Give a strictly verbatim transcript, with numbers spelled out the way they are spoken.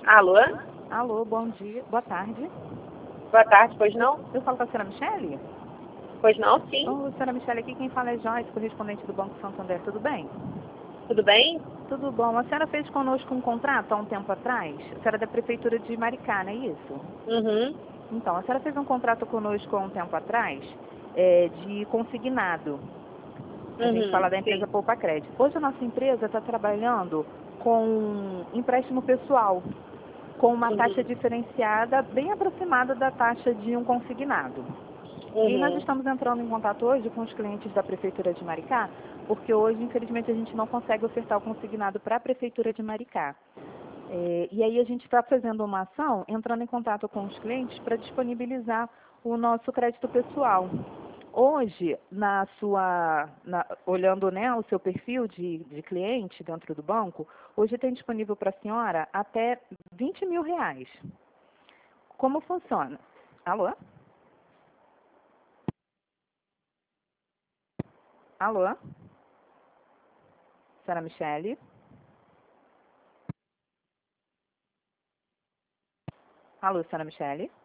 Alô? Alô, bom dia, boa tarde. Boa tarde, pois não? Eu falo com a senhora Michele? Pois não, sim. Ô, senhora Michele, aqui quem fala é Joyce, correspondente do Banco Santander, tudo bem? Tudo bem? Tudo bom. A senhora fez conosco um contrato há um tempo atrás? A senhora é da Prefeitura de Maricá, não é isso? Uhum. Então, a senhora fez um contrato conosco há um tempo atrás é, de consignado. A gente Uhum, fala da empresa sim. Poupa Crédito. Hoje a nossa empresa está trabalhando com empréstimo pessoal, com uma taxa Uhum. diferenciada bem aproximada da taxa de um consignado. E nós Uhum. estamos entrando em contato hoje com os clientes da Prefeitura de Maricá, porque hoje, infelizmente, a gente não consegue ofertar o consignado para a Prefeitura de Maricá. É, e aí a gente está fazendo uma ação, entrando em contato com os clientes para disponibilizar o nosso crédito pessoal. Hoje, na sua, na- olhando, né, o seu perfil de, de cliente dentro do banco, hoje tem disponível para a senhora até vinte mil reais. Como funciona? Alô? Alô? Senhora Michele? Alô, senhora Michele?